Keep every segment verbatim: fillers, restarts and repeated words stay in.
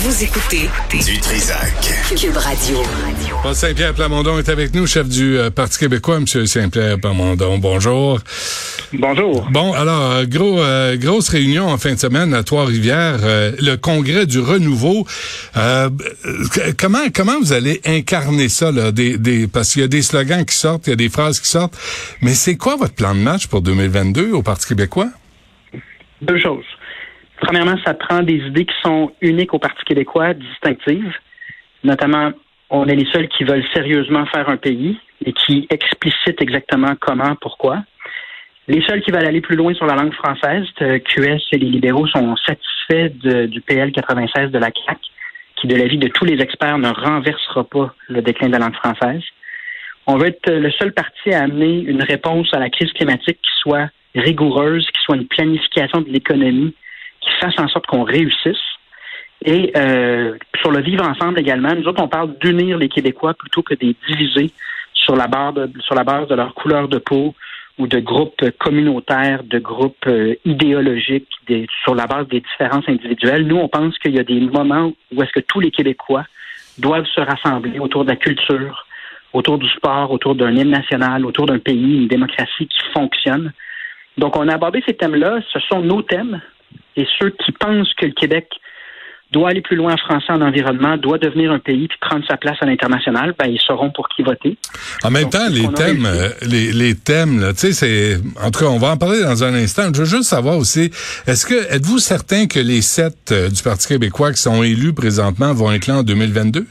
Vous écoutez du Trizac. Cube Radio. Paul Saint-Pierre Plamondon est avec nous, chef du euh, Parti québécois. Monsieur Saint-Pierre Plamondon, bonjour. Bonjour. Bon, alors, gros, euh, grosse réunion en fin de semaine à Trois-Rivières, euh, le congrès du renouveau. Euh, comment comment vous allez incarner ça, là, des, des, parce qu'il y a des slogans qui sortent, il y a des phrases qui sortent, mais c'est quoi votre plan de match pour deux mille vingt-deux au Parti québécois? Deux choses. Premièrement, ça prend des idées qui sont uniques au Parti québécois, distinctives. Notamment, on est les seuls qui veulent sérieusement faire un pays et qui explicitent exactement comment, pourquoi. Les seuls qui veulent aller plus loin sur la langue française, Q S et les libéraux sont satisfaits de, du P L quatre-vingt-seize de la C A Q, qui, de l'avis de tous les experts, ne renversera pas le déclin de la langue française. On veut être le seul parti à amener une réponse à la crise climatique qui soit rigoureuse, qui soit une planification de l'économie, qui fasse en sorte qu'on réussisse. Et euh, sur le vivre ensemble également, nous autres, on parle d'unir les Québécois plutôt que de les diviser sur la base de, sur la base de leur couleur de peau ou de groupes communautaires, de groupes euh, idéologiques, des, sur la base des différences individuelles. Nous, on pense qu'il y a des moments où est-ce que tous les Québécois doivent se rassembler autour de la culture, autour du sport, autour d'un hymne national, autour d'un pays, une démocratie qui fonctionne. Donc, on a abordé ces thèmes-là. Ce sont nos thèmes. Et ceux qui pensent que le Québec doit aller plus loin en français en environnement, doit devenir un pays puis prendre sa place à l'international, ben ils sauront pour qui voter. En même Donc, temps, les thèmes, euh, les, les thèmes, là, tu sais, c'est, en tout cas, on va en parler dans un instant. Je veux juste savoir aussi, est-ce que, êtes-vous certain que les sept euh, du Parti québécois qui sont élus présentement vont être là en deux mille vingt-deux?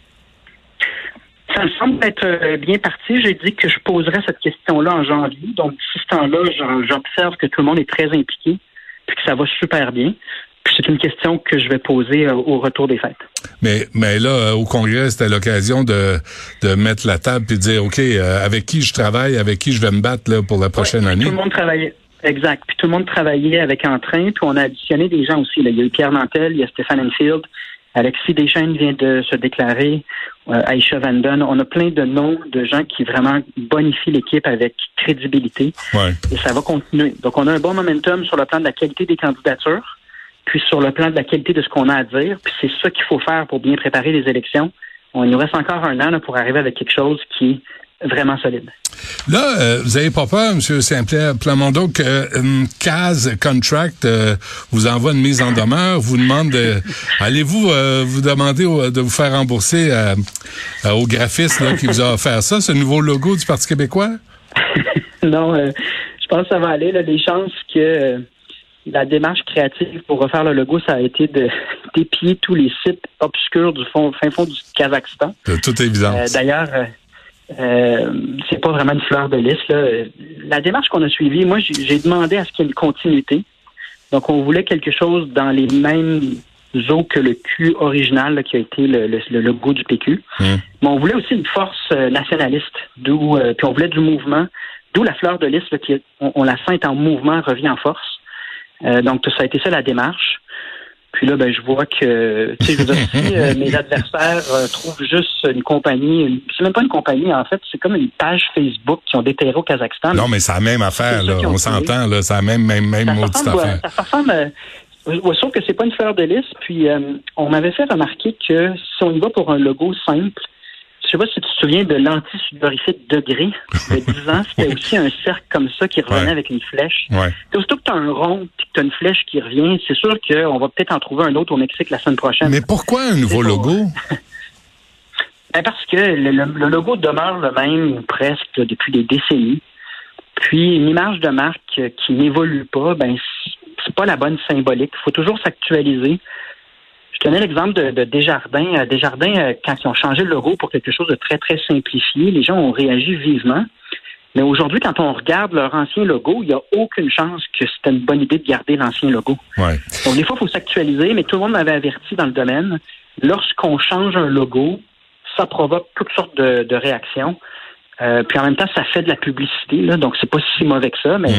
Ça me semble être bien parti. J'ai dit que je poserais cette question-là en janvier. Donc, d'ici ce temps-là, j'observe que tout le monde est très impliqué puis que ça va super bien. Puis c'est une question que je vais poser euh, au retour des fêtes. Mais mais là, euh, au Congrès, c'était l'occasion de de mettre la table puis de dire, OK, euh, avec qui je travaille, avec qui je vais me battre là pour la prochaine ouais, année. Tout le monde travaillait. Exact. Puis tout le monde travaillait avec entrain. Puis on a additionné des gens aussi. Là. Il y a eu Pierre Nantel, il y a Stéphane Enfield, Alexis Deschênes vient de se déclarer, euh, Aisha Vanden. On a plein de noms de gens qui vraiment bonifient l'équipe avec crédibilité. Ouais. Et ça va continuer. Donc, on a un bon momentum sur le plan de la qualité des candidatures, puis sur le plan de la qualité de ce qu'on a à dire. Puis c'est ça qu'il faut faire pour bien préparer les élections. On, il nous reste encore un an là, pour arriver avec quelque chose qui est vraiment solide. Là, euh, vous avez pas peur, M. Saint-Pierre Plamondon, que euh, C A S Contract euh, vous envoie une mise en demeure, vous demande de, allez-vous euh, vous demander au, de vous faire rembourser euh, euh, au graphiste là, qui vous a offert ça, ce nouveau logo du Parti québécois? Non, euh, je pense que ça va aller. Là, les chances que euh, la démarche créative pour refaire le logo, ça a été de d'épier tous les sites obscurs du fond, fin fond du Kazakhstan. De toute évidence. Euh, d'ailleurs, euh, euh, c'est pas vraiment une fleur de lys. Là. La démarche qu'on a suivie, moi, j'ai, j'ai demandé à ce qu'il y ait une continuité. Donc, on voulait quelque chose dans les mêmes eaux que le Q original, là, qui a été le, le, le logo du P Q. Mmh. Mais on voulait aussi une force euh, nationaliste, d'où euh, puis on voulait du mouvement, d'où la fleur de lys, là, qui, on, on la sent est en mouvement, revient en force. Euh, donc, ça a été ça la démarche. Puis là, ben, je vois que, tu sais, je veux dire, si euh, mes adversaires euh, trouvent juste une compagnie, une, c'est même pas une compagnie, en fait, c'est comme une page Facebook qui ont déterré au Kazakhstan. Non, mais c'est la même affaire, là. On s'entend, là. C'est la même, même, même ça maudite ressemble, affaire. Ouais, ça ressemble, euh, ouais, sauf que c'est pas une fleur de lys. Puis, euh, on m'avait fait remarquer que si on y va pour un logo simple, je sais pas si tu te souviens de l'anti-sudoricide degré. Il y a dix ans, c'était aussi un cercle comme ça qui revenait ouais. avec une flèche. Ouais. Surtout que tu as un rond et que tu as une flèche qui revient, c'est sûr qu'on va peut-être en trouver un autre au Mexique la semaine prochaine. Mais pourquoi un nouveau logo? Ben parce que le, le logo demeure le même presque là, depuis des décennies. Puis une image de marque qui n'évolue pas, ben c'est pas la bonne symbolique. Il faut toujours s'actualiser. Je tenais l'exemple de, de Desjardins. Desjardins, quand ils ont changé le logo pour quelque chose de très, très simplifié, les gens ont réagi vivement. Mais aujourd'hui, quand on regarde leur ancien logo, il n'y a aucune chance que c'était une bonne idée de garder l'ancien logo. Ouais. Donc, des fois, il faut s'actualiser, mais tout le monde m'avait averti dans le domaine. Lorsqu'on change un logo, ça provoque toutes sortes de, de réactions. Euh, puis en même temps, ça fait de la publicité, là, donc c'est pas si mauvais que ça, mais mmh.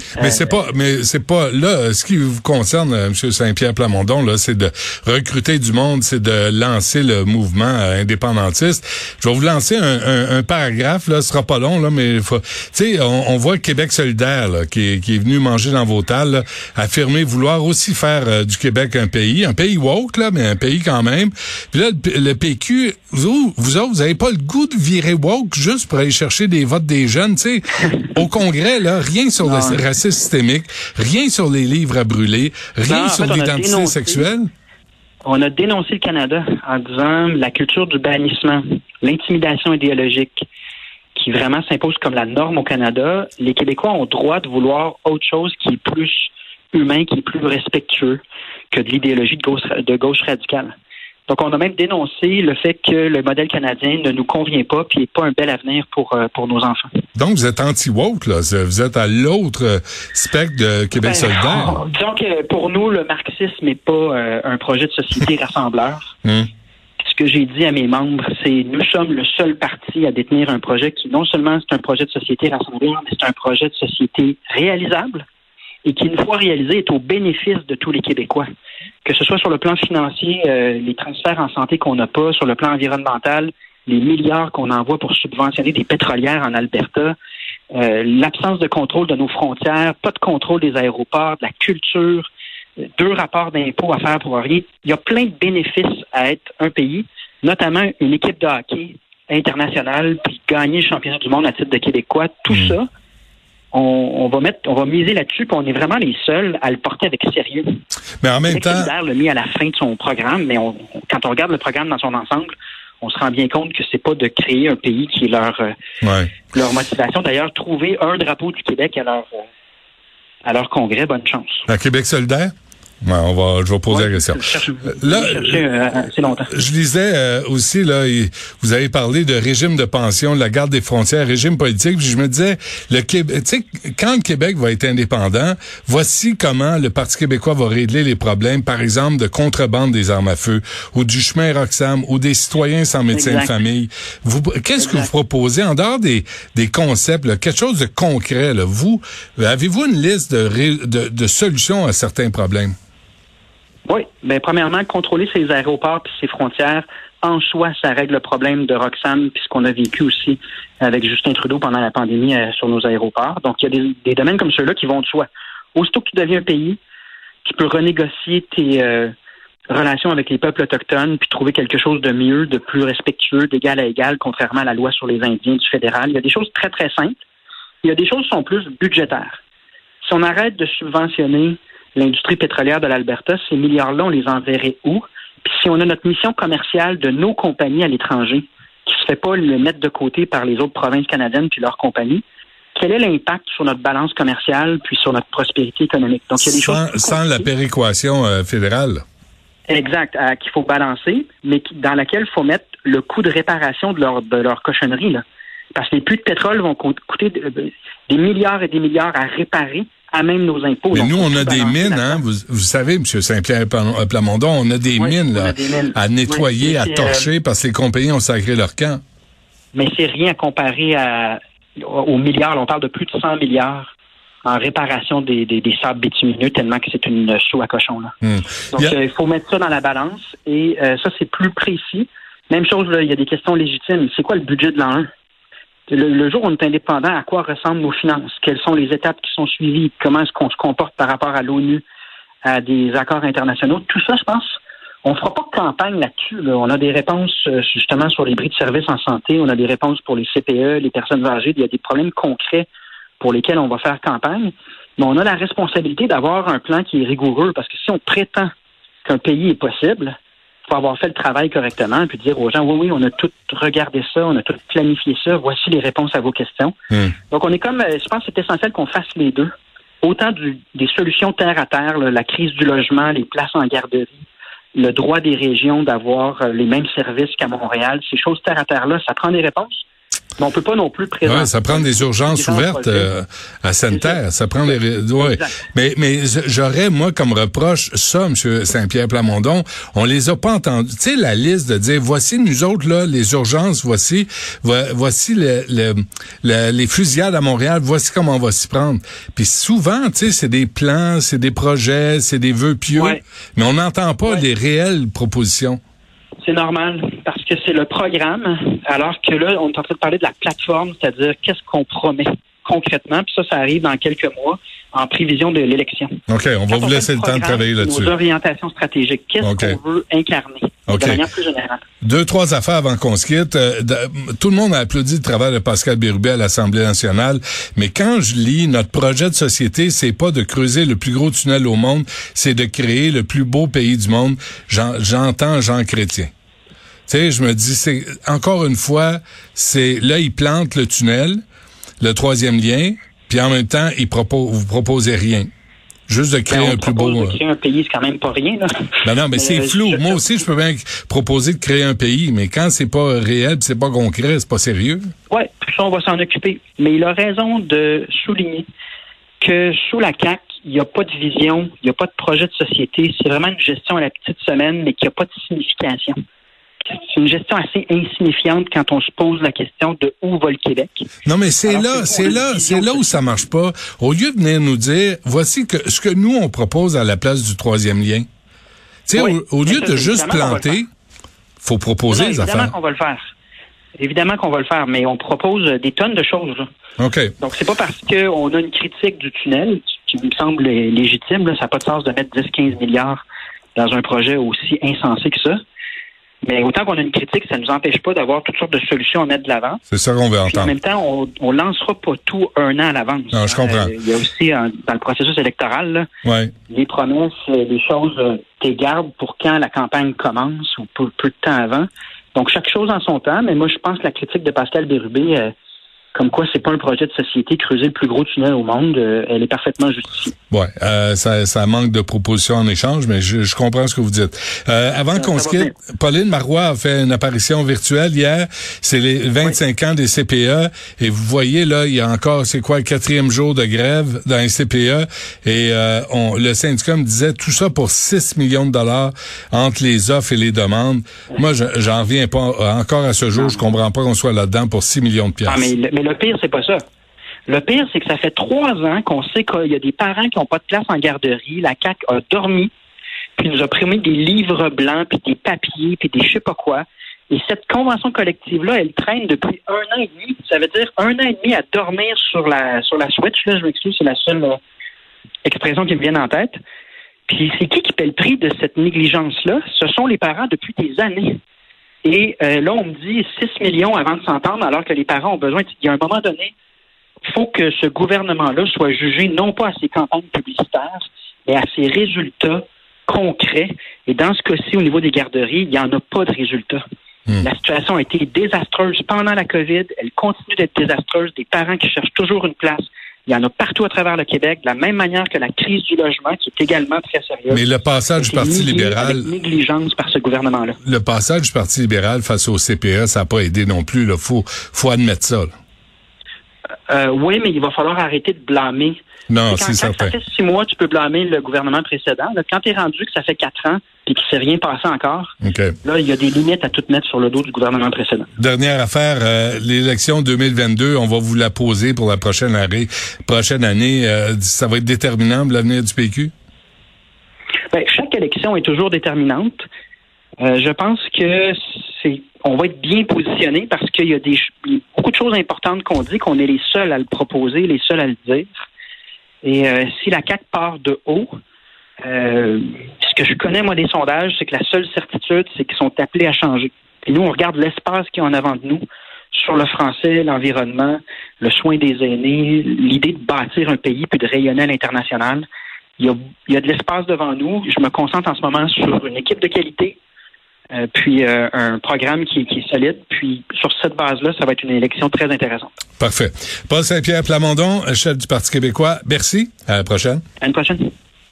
Mais euh, c'est pas, mais c'est pas là. Ce qui vous concerne, M. Saint-Pierre Plamondon, là, c'est de recruter du monde, c'est de lancer le mouvement euh, indépendantiste. Je vais vous lancer un, un, un paragraphe. Là, ce sera pas long, là, mais faut, tu sais, on, on voit Québec solidaire, là, qui, est, qui est venu manger dans vos tales, là, affirmer vouloir aussi faire euh, du Québec un pays, un pays woke, là, mais un pays quand même. Puis là, le, le P Q, vous, vous autres, vous avez pas le goût de virer woke juste pour aller chercher des votes des jeunes, tu sais. Au Congrès, là, rien sur non. le racisme systémique, rien sur les livres à brûler, rien non, sur fait, l'identité dénoncé, sexuelle. On a dénoncé le Canada en disant la culture du bannissement, l'intimidation idéologique qui vraiment s'impose comme la norme au Canada. Les Québécois ont le droit de vouloir autre chose qui est plus humain, qui est plus respectueux que de l'idéologie de gauche, de gauche radicale. Donc, on a même dénoncé le fait que le modèle canadien ne nous convient pas puis n'est pas un bel avenir pour euh, pour nos enfants. Donc, vous êtes anti-woke, là. Vous êtes à l'autre spectre de Québec ben, solidaire. Oh, disons que pour nous, le marxisme n'est pas euh, un projet de société rassembleur. Hum. Ce que j'ai dit à mes membres, c'est nous sommes le seul parti à détenir un projet qui, non seulement c'est un projet de société rassembleur, mais c'est un projet de société réalisable et qui, une fois réalisé, est au bénéfice de tous les Québécois. Que ce soit sur le plan financier, euh, les transferts en santé qu'on n'a pas, sur le plan environnemental, les milliards qu'on envoie pour subventionner des pétrolières en Alberta, euh, l'absence de contrôle de nos frontières, pas de contrôle des aéroports, de la culture, deux rapports d'impôts à faire pour rien. Il y a plein de bénéfices à être un pays, notamment une équipe de hockey internationale, puis gagner le championnat du monde à titre de Québécois. Tout mmh. ça, On, on va mettre, on va miser là-dessus, puis on est vraiment les seuls à le porter avec sérieux. Mais en même temps, Solidaire l'a mis à la fin de son programme, mais on, quand on regarde le programme dans son ensemble, on se rend bien compte que c'est pas de créer un pays qui est leur ouais. leur motivation. D'ailleurs, trouver un drapeau du Québec à leur à leur congrès, bonne chance. À Québec solidaire? Ouais, on va, je vais poser ouais, la question. Je cherche, là, je cherchais, euh, c'est longtemps. Je lisais euh, aussi là, vous avez parlé de régime de pension, de la garde des frontières, régime politique. Puis je me disais, le Québec, tu sais, quand le Québec va être indépendant, voici comment le Parti québécois va régler les problèmes, par exemple de contrebande des armes à feu, ou du chemin Roxham, ou des citoyens sans médecin exact. de famille. Vous, qu'est-ce exact. que vous proposez en dehors des des concepts, là, quelque chose de concret là, vous avez-vous une liste de, de de solutions à certains problèmes? Oui. Bien, premièrement, contrôler ses aéroports et ses frontières, en soi, ça règle le problème de Roxham puis ce qu'on a vécu aussi avec Justin Trudeau pendant la pandémie euh, sur nos aéroports. Donc, il y a des, des domaines comme ceux-là qui vont de soi. Aussitôt que tu deviens un pays, tu peux renégocier tes euh, relations avec les peuples autochtones puis trouver quelque chose de mieux, de plus respectueux, d'égal à égal, contrairement à la loi sur les Indiens du fédéral. Il y a des choses très, très simples. Il y a des choses qui sont plus budgétaires. Si on arrête de subventionner l'industrie pétrolière de l'Alberta, ces milliards-là, on les enverrait où? Puis si on a notre mission commerciale de nos compagnies à l'étranger, qui se fait pas le mettre de côté par les autres provinces canadiennes puis leurs compagnies, quel est l'impact sur notre balance commerciale puis sur notre prospérité économique? Donc, il y a des sans, choses sans la péréquation euh, fédérale. Exact, euh, qu'il faut balancer, mais qui, dans laquelle il faut mettre le coût de réparation de leur, de leur cochonnerie, là. Parce que les puits de pétrole vont coûter des milliards et des milliards à réparer à même nos impôts. Mais donc, nous, on a des mines, hein. Vous, vous savez, M. Saint-Pierre Plamondon, on a des oui, mines, là, des mines. à nettoyer, oui, à torcher, euh, parce que les compagnies ont sacré leur camp. Mais c'est rien comparé à, aux milliards. On parle de plus de cent milliards en réparation des, des, des sables bitumineux, tellement que c'est une chaux à cochon, là. Hum. Donc, il a... euh, faut mettre ça dans la balance. Et euh, ça, c'est plus précis. Même chose, là, il y a des questions légitimes. C'est quoi le budget de l'an un? Le, le jour où on est indépendant, à quoi ressemblent nos finances? Quelles sont les étapes qui sont suivies? Comment est-ce qu'on se comporte par rapport à l'ONU, à des accords internationaux? Tout ça, je pense, on ne fera pas de campagne là-dessus. Là. On a des réponses justement sur les bris de services en santé, on a des réponses pour les C P E, les personnes âgées. Il y a des problèmes concrets pour lesquels on va faire campagne. Mais on a la responsabilité d'avoir un plan qui est rigoureux, parce que si on prétend qu'un pays est possible, il faut avoir fait le travail correctement, puis dire aux gens, oui, oui, on a tout regardé ça, on a tout planifié ça, voici les réponses à vos questions. Mmh. Donc, on est comme, je pense que c'est essentiel qu'on fasse les deux. Autant du, des solutions terre à terre, là, la crise du logement, les places en garderie, le droit des régions d'avoir les mêmes services qu'à Montréal, ces choses terre à terre-là, ça prend des réponses. Mais on peut pas non plus présenter. Ouais, ça prend des urgences ouvertes euh, à Santerre. Ça. ça prend des. Ouais. Mais mais j'aurais moi comme reproche ça, M. Saint-Pierre Plamondon, on les a pas entendus. Tu sais la liste de dire voici nous autres là les urgences, voici voici le, le, le, les fusillades à Montréal, voici comment on va s'y prendre. Puis souvent, tu sais, c'est des plans, c'est des projets, c'est des vœux pieux, ouais. mais on n'entend pas ouais. les réelles propositions. C'est normal, parce que c'est le programme, alors que là, on est en train de parler de la plateforme, c'est-à-dire qu'est-ce qu'on promet concrètement, puis ça, ça arrive dans quelques mois, en prévision de l'élection. OK, on va Quand vous on laisser le temps de travailler là-dessus. Nos orientations stratégiques, qu'est-ce okay. qu'on veut incarner, okay. de manière plus générale. Deux, trois affaires avant qu'on se quitte. Euh, de, tout le monde a applaudi le travail de Pascal Bérubé à l'Assemblée nationale, mais quand je lis notre projet de société, c'est pas de creuser le plus gros tunnel au monde, c'est de créer le plus beau pays du monde. J'en, j'entends Jean Chrétien. Tu sais, je me dis, c'est encore une fois, c'est là, il plante le tunnel, le troisième lien, puis en même temps, il propose, vous proposez rien. Juste de créer ben, un plus beau... de créer un pays, c'est quand même pas rien, là. Ben non, mais, mais c'est euh, flou. Je, Moi aussi, je peux bien proposer de créer un pays, mais quand c'est pas réel, c'est pas concret, c'est pas sérieux. Oui, ça, on va s'en occuper. Mais il a raison de souligner que sous la C A Q, il n'y a pas de vision, il n'y a pas de projet de société. C'est vraiment une gestion à la petite semaine, mais qui n'a pas de signification. C'est une gestion assez insignifiante quand on se pose la question de où va le Québec. Non, mais c'est Alors, là, c'est là, c'est là où ça marche pas. Au lieu de venir nous dire, voici que ce que nous, on propose à la place du troisième lien. Tu sais, oui, au, au lieu ça, de juste planter, faut proposer non, les évidemment affaires. qu'on va le faire. Évidemment qu'on va le faire, mais on propose des tonnes de choses. Là. OK. Donc, c'est pas parce qu'on a une critique du tunnel, qui me semble légitime, là, ça n'a pas de sens de mettre dix à quinze milliards dans un projet aussi insensé que ça. Mais autant qu'on a une critique, ça ne nous empêche pas d'avoir toutes sortes de solutions à mettre de l'avant. C'est ça qu'on veut Puis entendre. En même temps, on ne lancera pas tout un an à l'avance. Non, je comprends. Il euh, y a aussi, euh, dans le processus électoral, là, ouais. les promesses, euh, les choses, euh, t'es gardes pour quand la campagne commence ou peu, peu de temps avant. Donc, chaque chose en son temps. Mais moi, je pense que la critique de Pascal Bérubé, euh, comme quoi c'est pas un projet de société creuser le plus gros tunnel au monde, euh, elle est parfaitement justifiée. Ouais, euh, ça, ça manque de propositions en échange, mais je, je comprends ce que vous dites. Euh, avant qu'on se quitte, Pauline Marois a fait une apparition virtuelle hier. C'est les vingt-cinq oui. ans des C P E, et vous voyez là, il y a encore, c'est quoi, le quatrième jour de grève dans les C P E, et euh, on, le syndicat me disait tout ça pour six millions de dollars entre les offres et les demandes. Moi, je, j'en reviens pas encore à ce jour. Je comprends pas qu'on soit là-dedans pour six millions de piastres. Ah, mais, le, mais le pire, c'est pas ça. Le pire, c'est que ça fait trois ans qu'on sait qu'il y a des parents qui n'ont pas de place en garderie. La C A Q a dormi, puis nous a promis des livres blancs, puis des papiers, puis des je sais pas quoi. Et cette convention collective-là, elle traîne depuis un an et demi. Ça veut dire un an et demi à dormir sur la sur la switch. Là, je m'excuse, c'est la seule euh, expression qui me vient en tête. Puis c'est qui qui paie le prix de cette négligence-là? Ce sont les parents depuis des années. Et euh, là, on me dit six millions avant de s'entendre, alors que les parents ont besoin. Il y a un moment donné, il faut que ce gouvernement-là soit jugé non pas à ses campagnes publicitaires, mais à ses résultats concrets. Et dans ce cas-ci, au niveau des garderies, il n'y en a pas de résultats. Mmh. La situation a été désastreuse pendant la COVID. Elle continue d'être désastreuse. Des parents qui cherchent toujours une place. Il y en a partout à travers le Québec, de la même manière que la crise du logement, qui est également très sérieuse. Mais le passage du Parti libéral... Avec négligence par ce gouvernement-là. Le passage du Parti libéral face au C P E, ça n'a pas aidé non plus. Il faut, faut admettre ça. Euh, oui, mais il va falloir arrêter de blâmer. Non, quand, c'est quand certain. ça fait six mois, tu peux blâmer le gouvernement précédent. Là, quand tu es rendu que ça fait quatre ans et qu'il ne s'est rien passé encore, okay. Là, il y a des limites à tout mettre sur le dos du gouvernement précédent. Dernière affaire, euh, l'élection deux mille vingt-deux, on va vous la poser pour la prochaine année. Prochaine année, euh, ça va être déterminant pour l'avenir du P Q? Ben, chaque élection est toujours déterminante. Euh, je pense que c'est on va être bien positionné parce qu'il y a des beaucoup de choses importantes qu'on dit, qu'on est les seuls à le proposer, les seuls à le dire. Et euh, si la C A Q part de haut, euh, ce que je connais, moi, des sondages, c'est que la seule certitude, c'est qu'ils sont appelés à changer. Et nous, on regarde l'espace qu'il y a en avant de nous sur le français, l'environnement, le soin des aînés, l'idée de bâtir un pays puis de rayonner à l'international. Il y a, il y a de l'espace devant nous. Je me concentre en ce moment sur une équipe de qualité, Euh, puis euh, un programme qui, qui est solide. Puis sur cette base-là, ça va être une élection très intéressante. Parfait. Paul Saint-Pierre Plamondon, chef du Parti québécois. Merci. À la prochaine. À une prochaine.